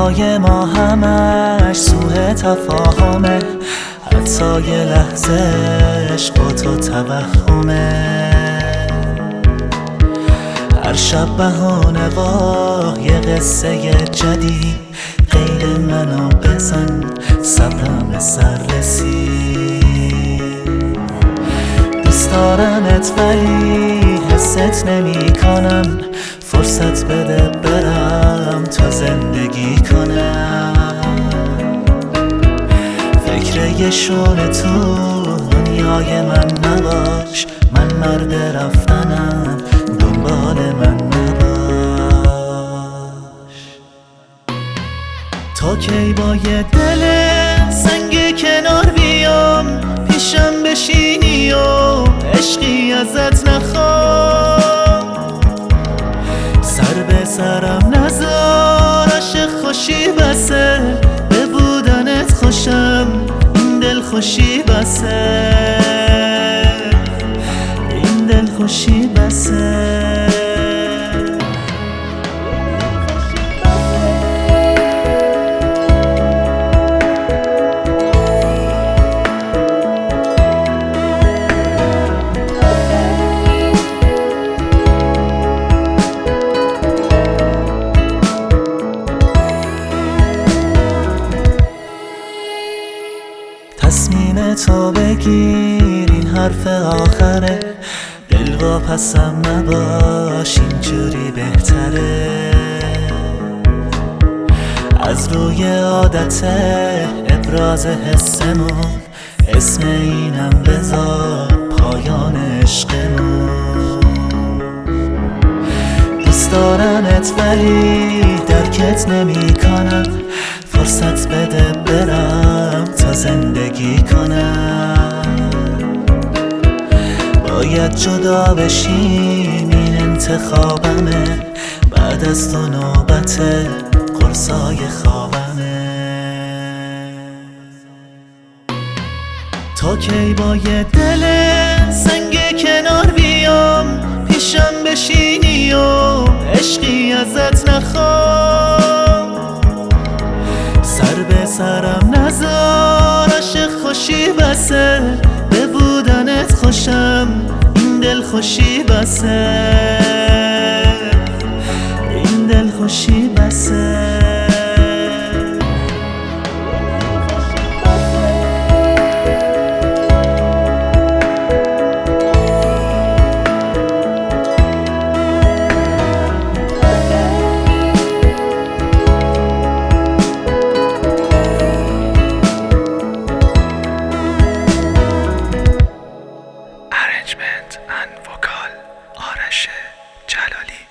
دنیای ما همش سوء تفاهمه، حتی یه لحظه عشق و تو توهمه. هر شب بهانه واه یه قصه جدید، غیر منو بزن صبرم به سر رسید. دوست دارمت ولی حست نمی کنم، فرصت بده برم تا زندگی کنم. فکر یه شونه تو دنیای من نباش، من مرد رفتنم دنبال من نباش. تا کی با یه دل سنگ کنار بیام، پیشم بشینی و عشقی ازت نخوام. سر به سرم نذار عاشق خوشی بسه، به بودنت خوشم این دل خوشی بسه، این دل خوشی بسه. تصمیم تو بگیر این حرف آخره، دل واپسم نباش اینجوری بهتره. از روی عادت ابراز حسمون اسم اینم بذار پایان عشقمون. دوست دارمت ولی درکت نمی کنم، فرصت بده برم تا زندگی کنم. باید جدا بشیم این انتخابمه، بعد از تو نوبت قرصای خوابمه. تا کی با یه دل سنگ کنار بیام، پیشم بشینی و عشقی ازت نخوام. سر به سرم نذار عاشق خوشی بسه، به بودنت خوشم این دل خوشی بسه، این دل خوشی بسه. Arrangement and vocal آرش جلالی.